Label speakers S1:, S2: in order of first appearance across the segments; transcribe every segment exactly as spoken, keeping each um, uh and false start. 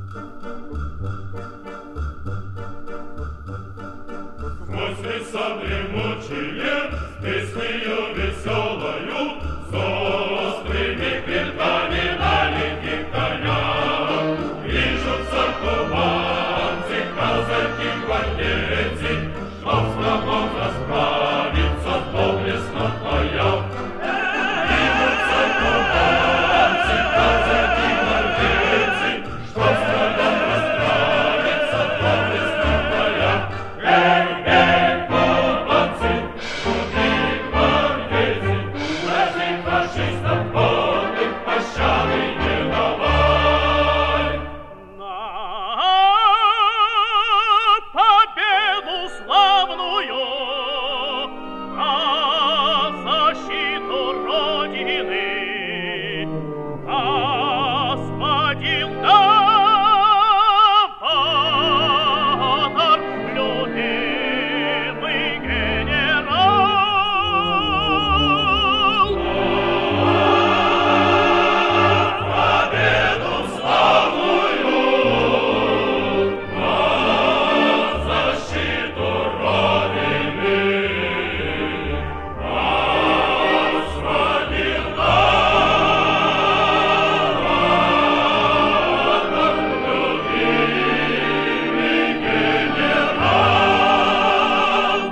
S1: Сквозь леса дремучие, с песнею веселою, с острыми клинками на лихих конях. Движутся кубанцы, казаки, гвардейцы, чтоб с врагом расправиться в доблестном боях. Движутся кубанцы, казаки, гвардейцы, чтоб с врагом расправиться в доблестном боях. Эй, эй, кубанцы, крутые гвардейцы, нашим фашистам подвиг пощады не давай.
S2: На победу славную, на защиту Родины, господин новатор, любимый генерал.
S1: Победу славную, на защиту Родины, господин новатор, любимый генерал.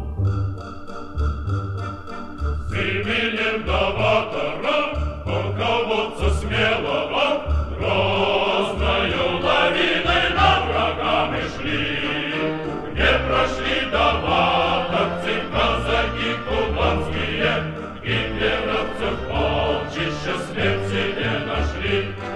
S1: С именем новатора, полководца смелого, грозною лавиной на врага мы шли. Где прошли новаторцы, казаки кубанские, гитлеровцев полчища смерти не нашли.